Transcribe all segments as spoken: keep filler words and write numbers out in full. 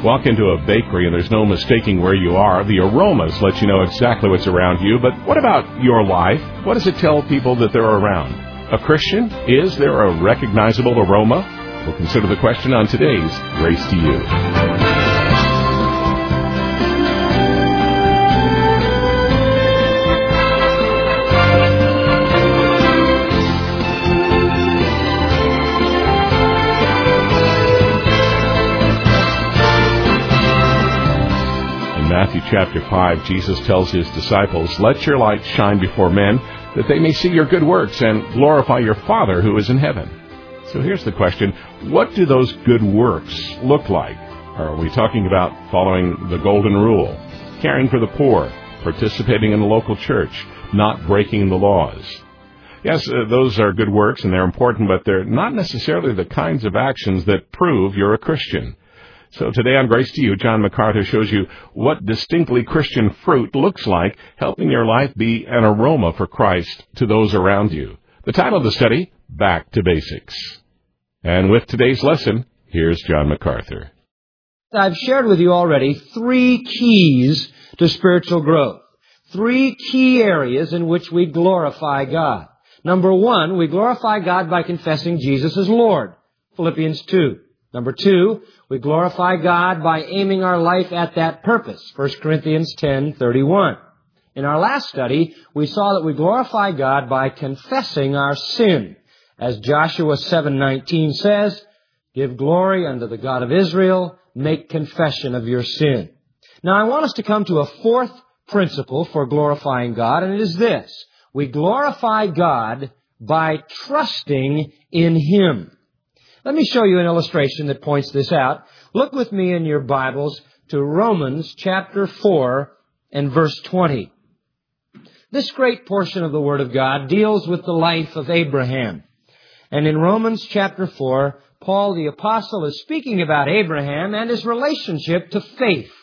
Walk into a bakery and there's no mistaking where you are. The aromas let you know exactly what's around you. But what about your life? What does it tell people that they're around? A Christian? Is there a recognizable aroma? We'll consider the question on today's Grace to You. Matthew chapter five, Jesus tells his disciples, "Let your light shine before men, that they may see your good works and glorify your Father who is in heaven." So here's the question, what do those good works look like? Are we talking about following the golden rule, caring for the poor, participating in the local church, not breaking the laws? Yes, uh, those are good works and they're important, but they're not necessarily the kinds of actions that prove you're a Christian. So today on Grace to You, John MacArthur shows you what distinctly Christian fruit looks like, helping your life be an aroma for Christ to those around you. The title of the study, Back to Basics. And with today's lesson, here's John MacArthur. I've shared with you already three keys to spiritual growth. Three key areas in which we glorify God. Number one, we glorify God by confessing Jesus as Lord. Philippians two. Number two, we glorify God by aiming our life at that purpose. First Corinthians ten thirty-one. In our last study, we saw that we glorify God by confessing our sin. As Joshua seven nineteen says, "Give glory unto the God of Israel, make confession of your sin." Now I want us to come to a fourth principle for glorifying God, and it is this. We glorify God by trusting in Him. Let me show you an illustration that points this out. Look with me in your Bibles to Romans chapter four and verse twenty. This great portion of the Word of God deals with the life of Abraham. And in Romans chapter four, Paul the Apostle is speaking about Abraham and his relationship to faith.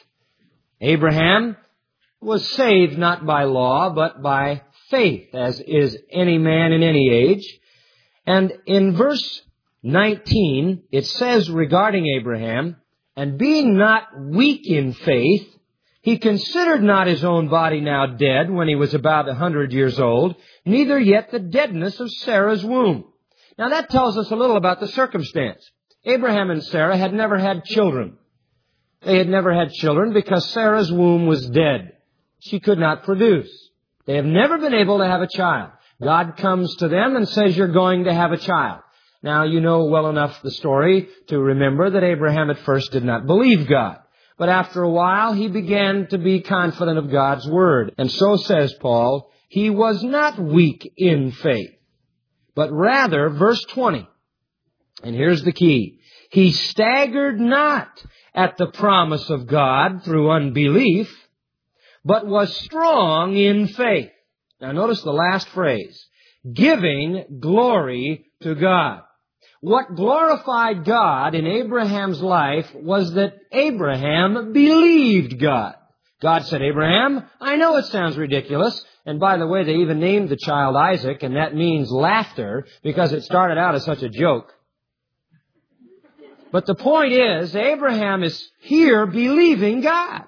Abraham was saved not by law, but by faith, as is any man in any age. And in verse nineteen, it says regarding Abraham, "And being not weak in faith, he considered not his own body now dead when he was about a hundred years old, neither yet the deadness of Sarah's womb." Now that tells us a little about the circumstance. Abraham and Sarah had never had children. They had never had children because Sarah's womb was dead. She could not produce. They have never been able to have a child. God comes to them and says, "You're going to have a child." Now, you know well enough the story to remember that Abraham at first did not believe God. But after a while, he began to be confident of God's word. And so says Paul, he was not weak in faith, but rather, verse twenty, and here's the key, he staggered not at the promise of God through unbelief, but was strong in faith. Now notice the last phrase, giving glory to God. What glorified God in Abraham's life was that Abraham believed God. God said, "Abraham, I know it sounds ridiculous." And by the way, they even named the child Isaac, and that means laughter, because it started out as such a joke. But the point is, Abraham is here believing God.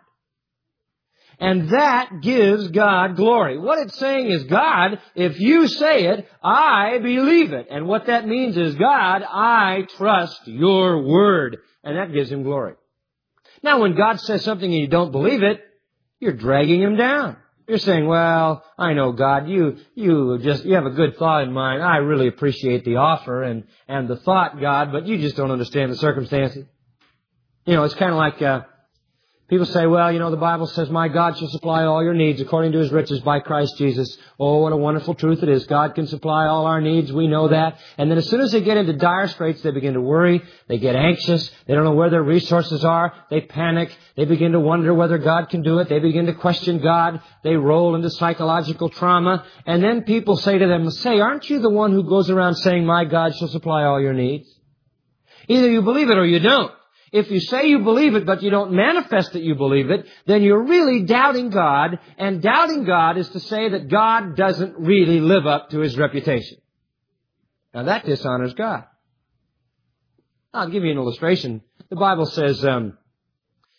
And that gives God glory. What it's saying is, God, if you say it, I believe it. And what that means is, God, I trust your word. And that gives him glory. Now, when God says something and you don't believe it, you're dragging him down. You're saying, "Well, I know, God, you you just you have a good thought in mind. I really appreciate the offer and, and the thought, God, but you just don't understand the circumstances." You know, it's kind of like... Uh, People say, "Well, you know, the Bible says, my God shall supply all your needs according to his riches by Christ Jesus." Oh, what a wonderful truth it is. God can supply all our needs. We know that. And then as soon as they get into dire straits, they begin to worry. They get anxious. They don't know where their resources are. They panic. They begin to wonder whether God can do it. They begin to question God. They roll into psychological trauma. And then people say to them, "Say, aren't you the one who goes around saying, my God shall supply all your needs?" Either you believe it or you don't. If you say you believe it, but you don't manifest that you believe it, then you're really doubting God, and doubting God is to say that God doesn't really live up to his reputation. Now that dishonors God. I'll give you an illustration. The Bible says, um,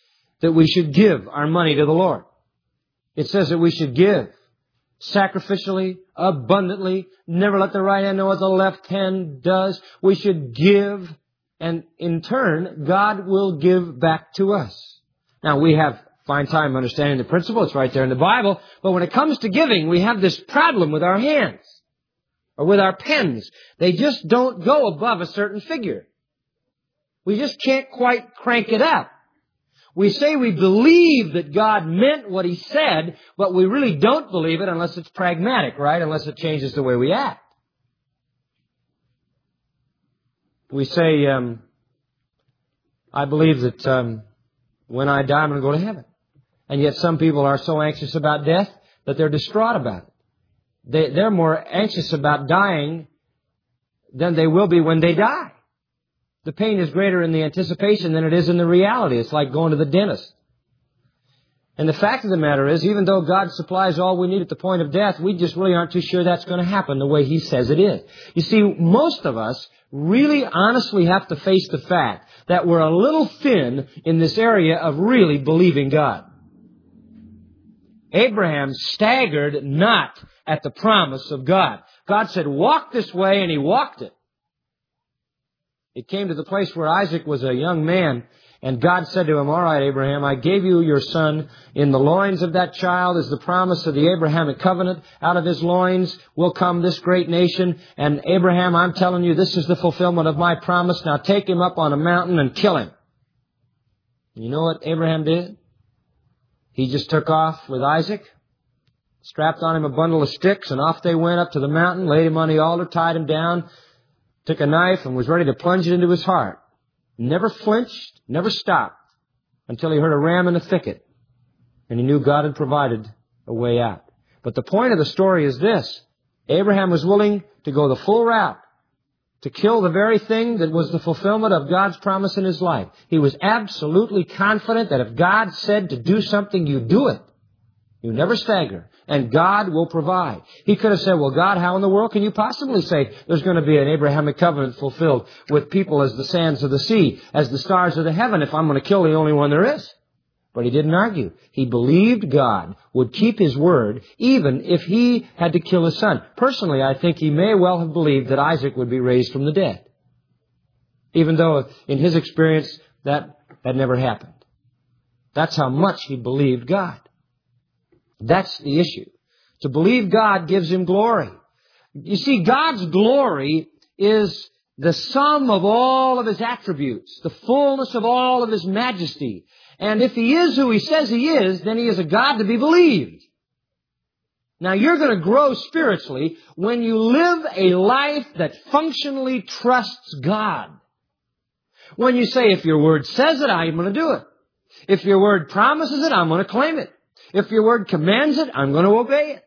that we should give our money to the Lord. It says that we should give sacrificially, abundantly, never let the right hand know what the left hand does. We should give, and in turn, God will give back to us. Now, we have fine time understanding the principle. It's right there in the Bible. But when it comes to giving, we have this problem with our hands or with our pens. They just don't go above a certain figure. We just can't quite crank it up. We say we believe that God meant what He said, but we really don't believe it unless it's pragmatic, right? Unless it changes the way we act. We say, um, I believe that um, when I die, I'm going to go to heaven. And yet some people are so anxious about death that they're distraught about it. They, they're more anxious about dying than they will be when they die. The pain is greater in the anticipation than it is in the reality. It's like going to the dentist. And the fact of the matter is, even though God supplies all we need at the point of death, we just really aren't too sure that's going to happen the way He says it is. You see, most of us really honestly have to face the fact that we're a little thin in this area of really believing God. Abraham staggered not at the promise of God. God said, walk this way, and he walked it. It came to the place where Isaac was a young man, and God said to him, all right, Abraham, I gave you your son. In the loins of that child is the promise of the Abrahamic covenant. Out of his loins will come this great nation. And Abraham, I'm telling you, this is the fulfillment of my promise. Now take him up on a mountain and kill him. You know what Abraham did? He just took off with Isaac, strapped on him a bundle of sticks, and off they went up to the mountain, laid him on the altar, tied him down, took a knife and was ready to plunge it into his heart. Never flinched, never stopped until he heard a ram in the thicket. And he knew God had provided a way out. But the point of the story is this. Abraham was willing to go the full route, to kill the very thing that was the fulfillment of God's promise in his life. He was absolutely confident that if God said to do something, you do it. You never stagger. And God will provide. He could have said, well, God, how in the world can you possibly say there's going to be an Abrahamic covenant fulfilled with people as the sands of the sea, as the stars of the heaven, if I'm going to kill the only one there is? But he didn't argue. He believed God would keep His word even if he had to kill his son. Personally, I think he may well have believed that Isaac would be raised from the dead. Even though in his experience that had never happened. That's how much he believed God. That's the issue. To believe God gives him glory. You see, God's glory is the sum of all of His attributes, the fullness of all of His majesty. And if He is who He says He is, then He is a God to be believed. Now, you're going to grow spiritually when you live a life that functionally trusts God. When you say, if your word says it, I'm going to do it. If your word promises it, I'm going to claim it. If your word commands it, I'm going to obey it.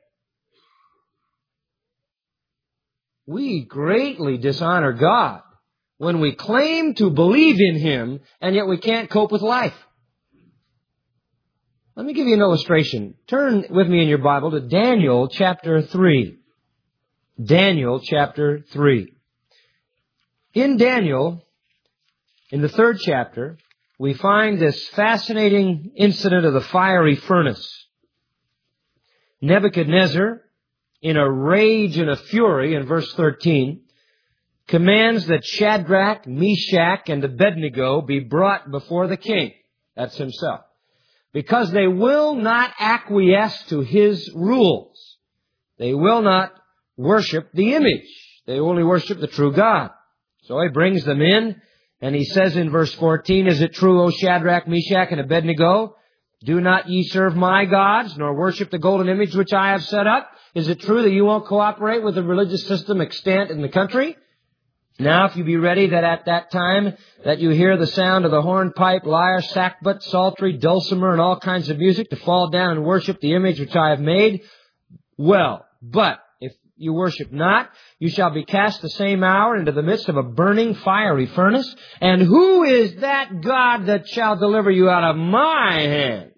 We greatly dishonor God when we claim to believe in Him, and yet we can't cope with life. Let me give you an illustration. Turn with me in your Bible to Daniel chapter three. Daniel chapter three. In Daniel, in the third chapter, we find this fascinating incident of the fiery furnace. Nebuchadnezzar, in a rage and a fury, in verse thirteen, commands that Shadrach, Meshach, and Abednego be brought before the king. That's himself. Because they will not acquiesce to his rules. They will not worship the image. They only worship the true God. So he brings them in, and he says in verse fourteen, is it true, O Shadrach, Meshach, and Abednego? Do not ye serve my gods, nor worship the golden image which I have set up? Is it true that you won't cooperate with the religious system extant in the country? Now, if you be ready that at that time that you hear the sound of the hornpipe, lyre, sackbut, psaltery, dulcimer, and all kinds of music, to fall down and worship the image which I have made, well, but if you worship not, you shall be cast the same hour into the midst of a burning fiery furnace. And who is that God that shall deliver you out of my hands?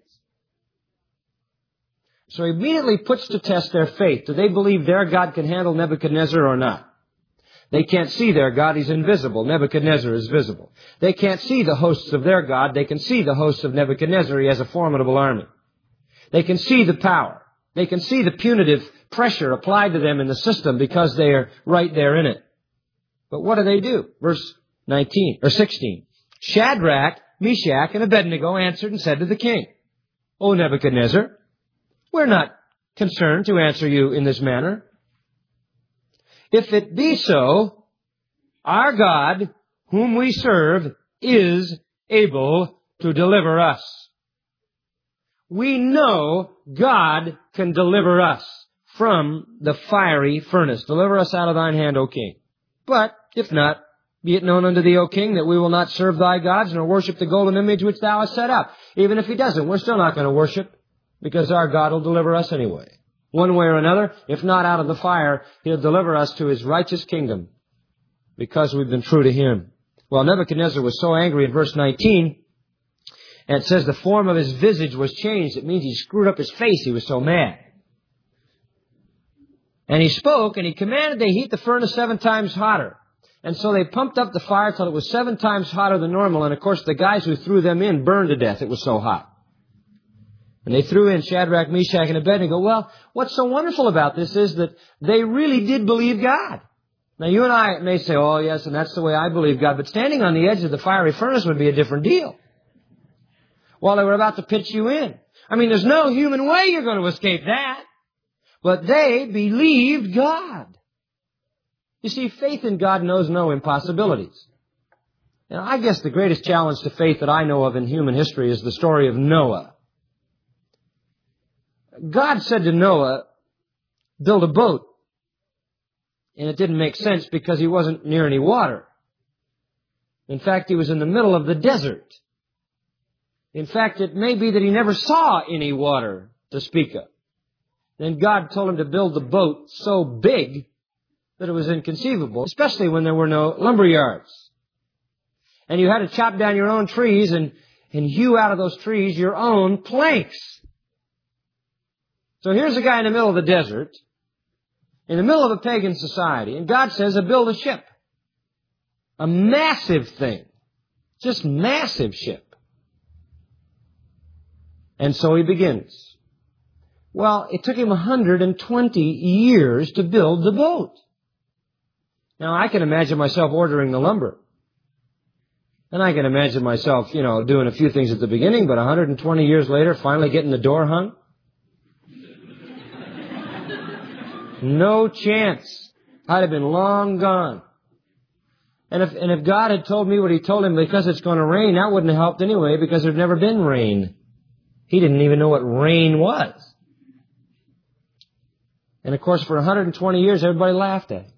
So he immediately puts to test their faith. Do they believe their God can handle Nebuchadnezzar or not? They can't see their God. He's invisible. Nebuchadnezzar is visible. They can't see the hosts of their God. They can see the hosts of Nebuchadnezzar. He has a formidable army. They can see the power. They can see the punitive pressure applied to them in the system because they are right there in it. But what do they do? Verse nineteen, or sixteen. Shadrach, Meshach, and Abednego answered and said to the king, O Nebuchadnezzar, we're not concerned to answer you in this manner. If it be so, our God, whom we serve, is able to deliver us. We know God can deliver us from the fiery furnace. Deliver us out of thine hand, O king. But if not, be it known unto thee, O king, that we will not serve thy gods, nor worship the golden image which thou hast set up. Even if he doesn't, we're still not going to worship, because our God will deliver us anyway. One way or another, if not out of the fire, he'll deliver us to his righteous kingdom, because we've been true to him. Well, Nebuchadnezzar was so angry in verse nineteen, and it says the form of his visage was changed. It means he screwed up his face. He was so mad. And he spoke, and he commanded they heat the furnace seven times hotter. And so they pumped up the fire till it was seven times hotter than normal. And of course, the guys who threw them in burned to death. It was so hot. And they threw in Shadrach, Meshach, and Abednego. Well, what's so wonderful about this is that they really did believe God. Now, you and I may say, oh, yes, and that's the way I believe God. But standing on the edge of the fiery furnace would be a different deal. While they were about to pitch you in. I mean, there's no human way you're going to escape that. But they believed God. You see, faith in God knows no impossibilities. Now, I guess the greatest challenge to faith that I know of in human history is the story of Noah. God said to Noah, build a boat. And it didn't make sense because he wasn't near any water. In fact, he was in the middle of the desert. In fact, it may be that he never saw any water to speak of. Then God told him to build the boat so big that it was inconceivable, especially when there were no lumber yards. And you had to chop down your own trees and, and hew out of those trees your own planks. So here's a guy in the middle of the desert, in the middle of a pagan society, and God says to build a ship. A massive thing. Just massive ship. And so he begins. Well, it took him one hundred twenty years to build the boat. Now, I can imagine myself ordering the lumber. And I can imagine myself, you know, doing a few things at the beginning, but one hundred twenty years later, finally getting the door hung. No chance. I'd have been long gone. And if, and if God had told me what he told him because it's going to rain, that wouldn't have helped anyway because there'd never been rain. He didn't even know what rain was. And of course, for one hundred twenty years, everybody laughed at him.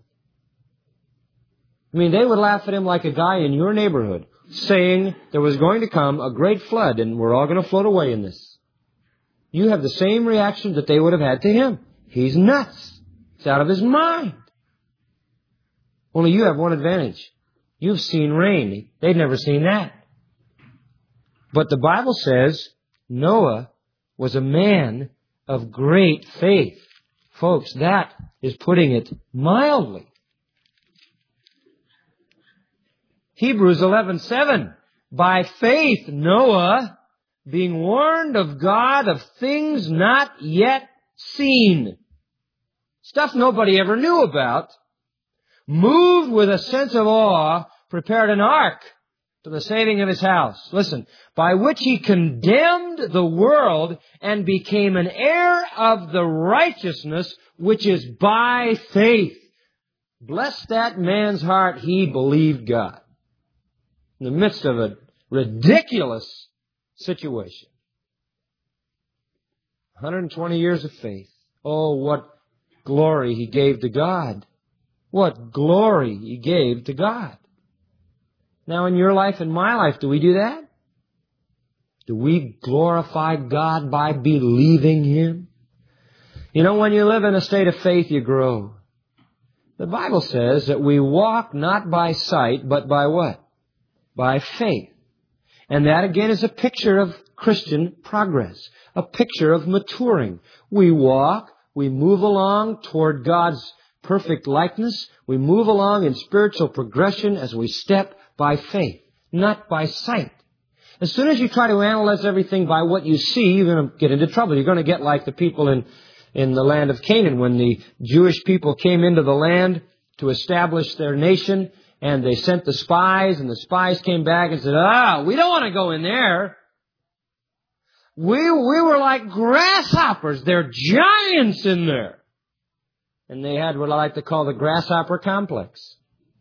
I mean, they would laugh at him like a guy in your neighborhood saying there was going to come a great flood and we're all going to float away in this. You have the same reaction that they would have had to him. He's nuts. He's out of his mind. Only you have one advantage. You've seen rain. They've never seen that. But the Bible says Noah was a man of great faith. Folks, that is putting it mildly. Hebrews eleven seven. By faith, Noah, being warned of God of things not yet seen, stuff nobody ever knew about, moved with a sense of awe, prepared an ark to the saving of his house. Listen, by which he condemned the world and became an heir of the righteousness which is by faith. Bless that man's heart, he believed God. In the midst of a ridiculous situation. one hundred twenty years of faith. Oh, what glory he gave to God. What glory he gave to God. Now, in your life and my life, do we do that? Do we glorify God by believing him? You know, when you live in a state of faith, you grow. The Bible says that we walk not by sight, but by what? By faith. And that again is a picture of Christian progress, a picture of maturing. We walk, we move along toward God's perfect likeness. We move along in spiritual progression as we step by faith, not by sight. As soon as you try to analyze everything by what you see, you're going to get into trouble. You're going to get like the people in, in the land of Canaan when the Jewish people came into the land to establish their nation, and they sent the spies, and the spies came back and said, ah, we don't want to go in there. We, we were like grasshoppers. There are giants in there. And they had what I like to call the grasshopper complex.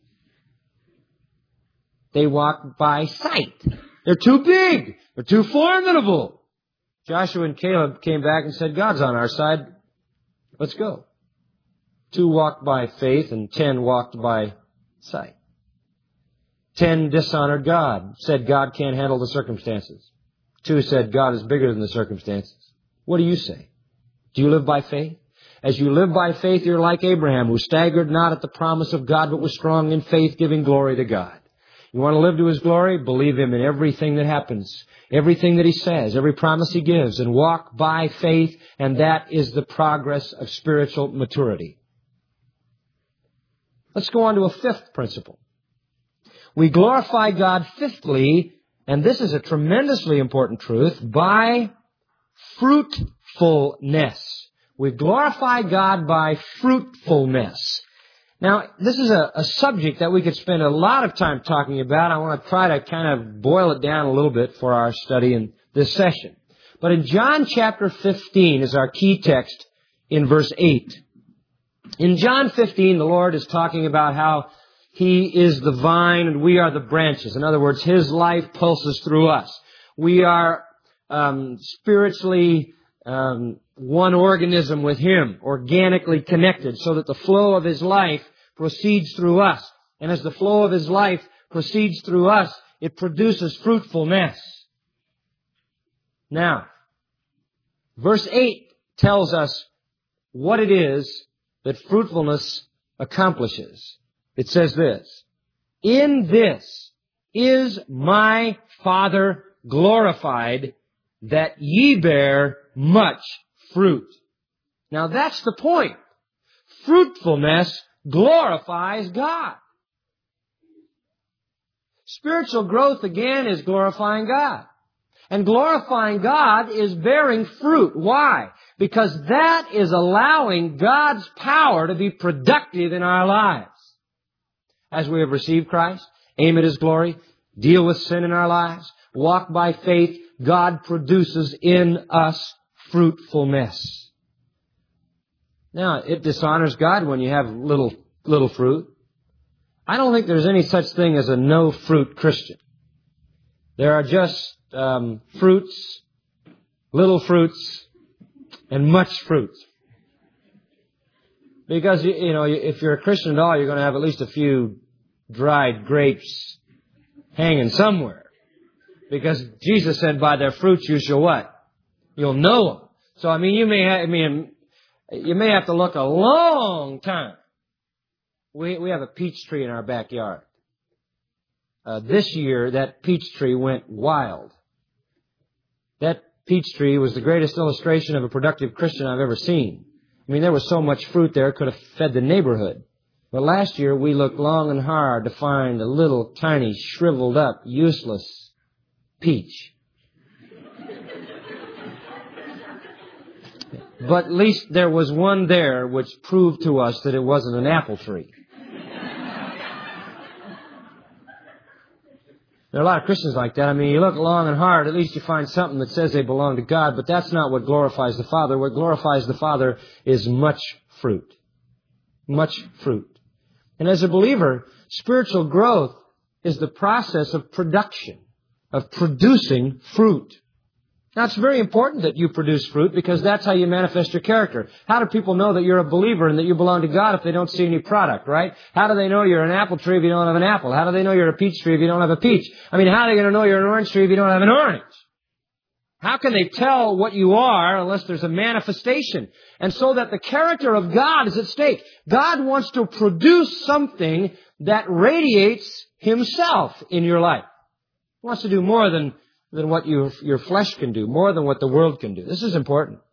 They walked by sight. They're too big. They're too formidable. Joshua and Caleb came back and said, God's on our side. Let's go. Two walked by faith and ten walked by sight. Ten dishonored God, said God can't handle the circumstances. Two said God is bigger than the circumstances. What do you say? Do you live by faith? As you live by faith, you're like Abraham, who staggered not at the promise of God, but was strong in faith, giving glory to God. You want to live to His glory? Believe Him in everything that happens, everything that He says, every promise He gives, and walk by faith, and that is the progress of spiritual maturity. Let's go on to a fifth principle. We glorify God fifthly, and this is a tremendously important truth, by fruitfulness. We glorify God by fruitfulness. Now, this is a, a subject that we could spend a lot of time talking about. I want to try to kind of boil it down a little bit for our study in this session. But in John chapter fifteen is our key text in verse eight. In John fifteen, the Lord is talking about how He is the vine and we are the branches. In other words, His life pulses through us. We are um, spiritually um, one organism with Him, organically connected, so that the flow of His life proceeds through us. And as the flow of His life proceeds through us, it produces fruitfulness. Now, verse eight tells us what it is that fruitfulness accomplishes. It says this, in this is my Father glorified, that ye bear much fruit. Now that's the point. Fruitfulness glorifies God. Spiritual growth, again, is glorifying God. And glorifying God is bearing fruit. Why? Because that is allowing God's power to be productive in our lives. As we have received Christ, aim at His glory, deal with sin in our lives, walk by faith, God produces in us fruitfulness. Now, it dishonors God when you have little, little fruit. I don't think there's any such thing as a no-fruit Christian. There are just um, fruits, little fruits, and much fruit. Because, you know, if you're a Christian at all, you're going to have at least a few dried grapes hanging somewhere. Because Jesus said, by their fruits you shall what? You'll know them. So, I mean, you may have, I mean, you may have to look a long time. We, we have a peach tree in our backyard. Uh, this year, that peach tree went wild. That peach tree was the greatest illustration of a productive Christian I've ever seen. I mean, there was so much fruit there, it could have fed the neighborhood. But last year, we looked long and hard to find a little, tiny, shriveled up, useless peach. But at least there was one there which proved to us that it wasn't an apple tree. There are a lot of Christians like that. I mean, you look long and hard, at least you find something that says they belong to God, but that's not what glorifies the Father. What glorifies the Father is much fruit. Much fruit. And as a believer, spiritual growth is the process of production, of producing fruit. Now, it's very important that you produce fruit because that's how you manifest your character. How do people know that you're a believer and that you belong to God if they don't see any product, right? How do they know you're an apple tree if you don't have an apple? How do they know you're a peach tree if you don't have a peach? I mean, how are they going to know you're an orange tree if you don't have an orange? How can they tell what you are unless there's a manifestation? And so that the character of God is at stake. God wants to produce something that radiates Himself in your life. He wants to do more than than what your, your flesh can do, more than what the world can do. This is important.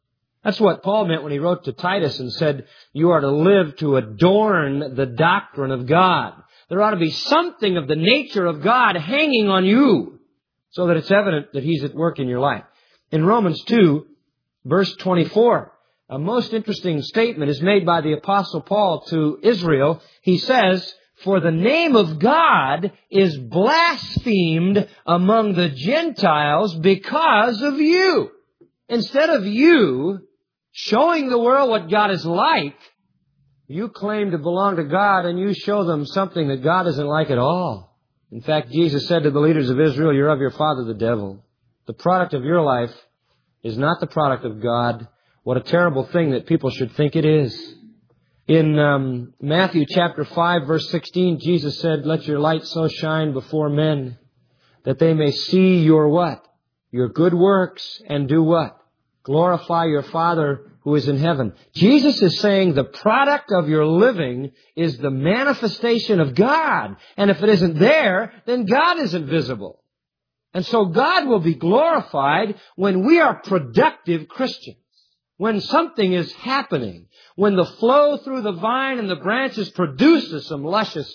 That's what Paul meant when he wrote to Titus and said, you are to live to adorn the doctrine of God. There ought to be something of the nature of God hanging on you so that it's evident that He's at work in your life. In Romans two, verse twenty-four, a most interesting statement is made by the Apostle Paul to Israel. He says, for the name of God is blasphemed among the Gentiles because of you. Instead of you showing the world what God is like, you claim to belong to God and you show them something that God isn't like at all. In fact, Jesus said to the leaders of Israel, you're of your father the devil. The product of your life is not the product of God. What a terrible thing that people should think it is. In um, Matthew chapter five, verse sixteen, Jesus said, let your light so shine before men that they may see your what? Your good works and do what? Glorify your Father who is in heaven. Jesus is saying the product of your living is the manifestation of God. And if it isn't there, then God isn't visible. And so God will be glorified when we are productive Christians. When something is happening. When the flow through the vine and the branches produces some luscious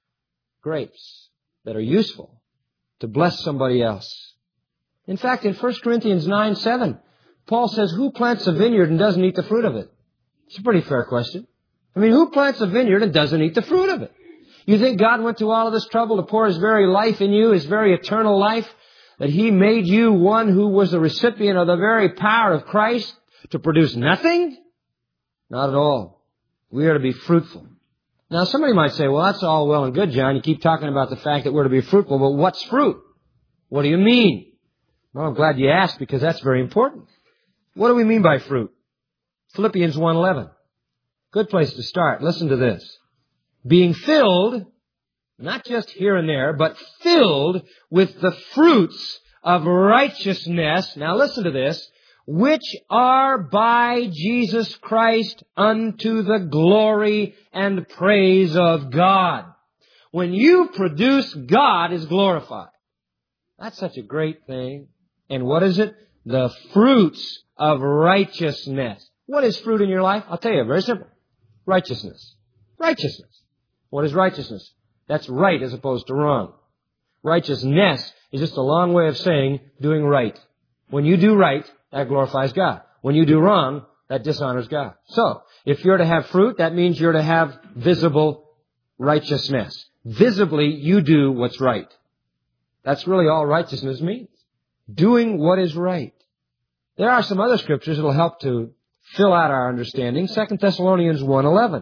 grapes that are useful to bless somebody else. In fact, in First Corinthians nine seven, Paul says, who plants a vineyard and doesn't eat the fruit of it? It's a pretty fair question. I mean, who plants a vineyard and doesn't eat the fruit of it? You think God went to all of this trouble to pour His very life in you, His very eternal life, that He made you one who was the recipient of the very power of Christ to produce nothing? Not at all. We are to be fruitful. Now, somebody might say, well, that's all well and good, John. You keep talking about the fact that we're to be fruitful, but what's fruit? What do you mean? Well, I'm glad you asked because that's very important. What do we mean by fruit? Philippians one eleven. Good place to start. Listen to this. Being filled, not just here and there, but filled with the fruits of righteousness. Now listen to this. Which are by Jesus Christ unto the glory and praise of God. When you produce, God is glorified. That's such a great thing. And what is it? The fruits of righteousness. What is fruit in your life? I'll tell you, very simple. Righteousness. Righteousness. What is righteousness? That's right as opposed to wrong. Righteousness is just a long way of saying doing right. When you do right, that glorifies God. When you do wrong, that dishonors God. So, if you're to have fruit, that means you're to have visible righteousness. Visibly, you do what's right. That's really all righteousness means. Doing what is right. There are some other scriptures that will help to fill out our understanding. Second Thessalonians one eleven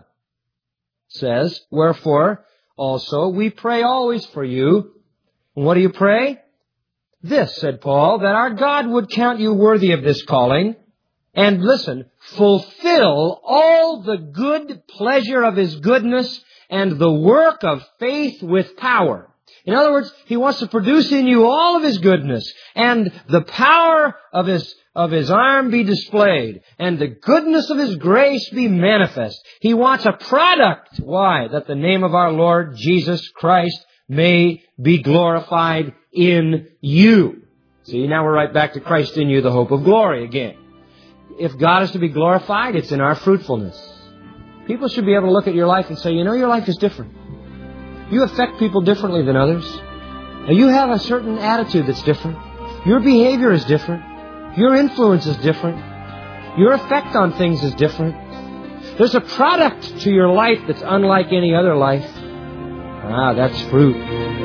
says, wherefore also we pray always for you. And what do you pray? This, said Paul, that our God would count you worthy of this calling, and listen, fulfill all the good pleasure of His goodness and the work of faith with power. In other words, He wants to produce in you all of His goodness, and the power of His of His arm be displayed, and the goodness of His grace be manifest. He wants a product. Why? That the name of our Lord Jesus Christ may be glorified in you. See, now we're right back to Christ in you, the hope of glory again. If God is to be glorified, it's in our fruitfulness. People should be able to look at your life and say, you know, your life is different. You affect people differently than others. You have a certain attitude that's different. Your behavior is different. Your influence is different. Your effect on things is different. There's a product to your life that's unlike any other life. Ah, that's fruit.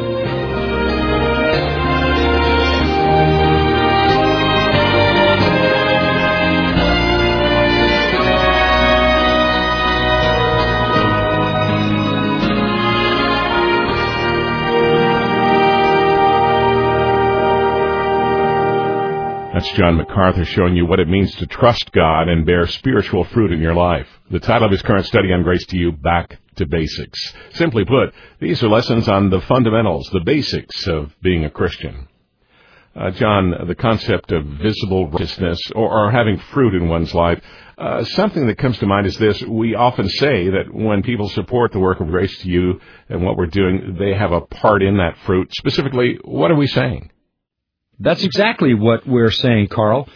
That's John MacArthur showing you what it means to trust God and bear spiritual fruit in your life. The title of his current study on Grace to You, Back to Basics. Simply put, these are lessons on the fundamentals, the basics of being a Christian. Uh, John, the concept of visible righteousness or, or having fruit in one's life, uh, something that comes to mind is this. We often say that when people support the work of Grace to You and what we're doing, they have a part in that fruit. Specifically, what are we saying? That's exactly what we're saying, Carl.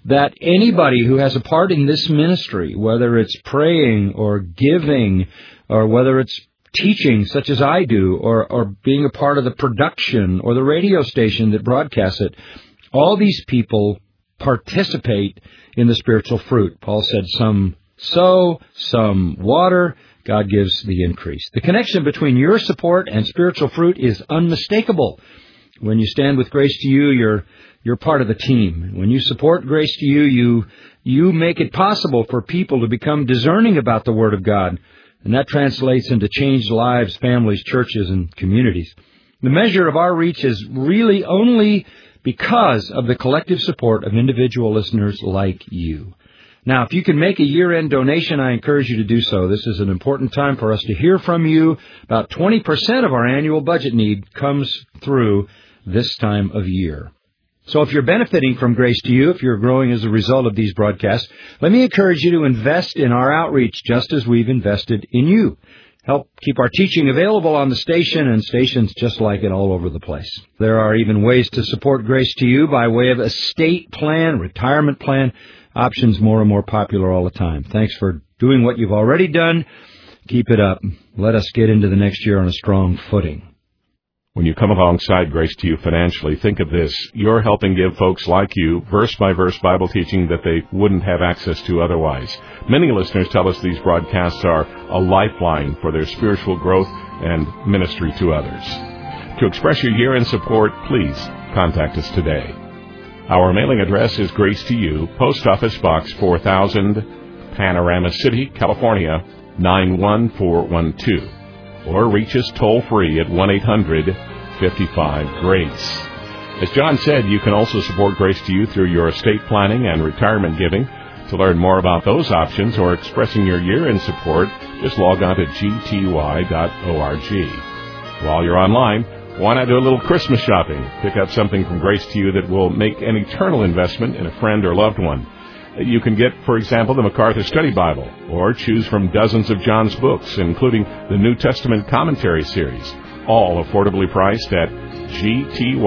that anybody who has a part in this ministry, whether it's praying or giving or whether it's teaching such as I do or, or being a part of the production or the radio station that broadcasts it, all these people participate in the spiritual fruit. Paul said some sow, some water, God gives the increase. The connection between your support and spiritual fruit is unmistakable. When you stand with Grace to You, you're you're part of the team. When you support Grace to You, you you make it possible for people to become discerning about the Word of God, and that translates into changed lives, families, churches, and communities. The measure of our reach is really only because of the collective support of individual listeners like you. Now, if you can make a year-end donation, I encourage you to do so. This is an important time for us to hear from you. About twenty percent of our annual budget need comes through this time of year. So if you're benefiting from Grace to You, if you're growing as a result of these broadcasts, let me encourage you to invest in our outreach just as we've invested in you. Help keep our teaching available on the station and stations just like it all over the place. There are even ways to support Grace to You by way of estate plan, retirement plan, options more and more popular all the time. Thanks for doing what you've already done. Keep it up. Let us get into the next year on a strong footing. When you come alongside Grace to You financially, think of this. You're helping give folks like you verse-by-verse Bible teaching that they wouldn't have access to otherwise. Many listeners tell us these broadcasts are a lifeline for their spiritual growth and ministry to others. To express your year-end support, please contact us today. Our mailing address is Grace to You, Post Office Box four thousand, Panorama City, California, nine one four one two. Or reach us toll-free at one eight hundred, fifty-five, GRACE. As John said, you can also support Grace to You through your estate planning and retirement giving. To learn more about those options or expressing your year-end support, just log on to g t y dot org. While you're online, why not do a little Christmas shopping? Pick up something from Grace to You that will make an eternal investment in a friend or loved one. You can get, for example, the MacArthur Study Bible, or choose from dozens of John's books, including the New Testament Commentary Series, all affordably priced at g t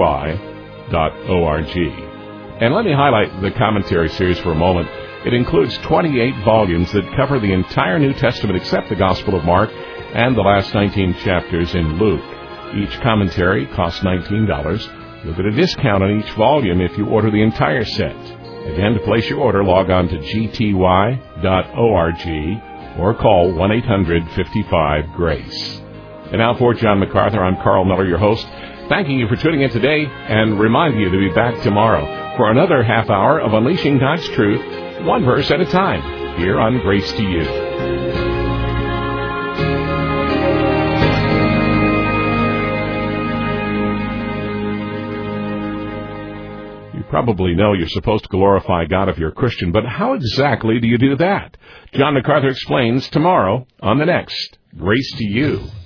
y dot org. And let me highlight the Commentary Series for a moment. It includes twenty-eight volumes that cover the entire New Testament except the Gospel of Mark and the last nineteen chapters in Luke. Each commentary costs nineteen dollars. You'll get a discount on each volume if you order the entire set. Again, to place your order, log on to g t y dot org or call one eight hundred, fifty-five, GRACE. And now for John MacArthur, I'm Carl Miller, your host, thanking you for tuning in today and reminding you to be back tomorrow for another half hour of Unleashing God's Truth, one verse at a time, here on Grace to You. Probably know you're supposed to glorify God if you're a Christian, but how exactly do you do that? John MacArthur explains tomorrow on the next Grace to You.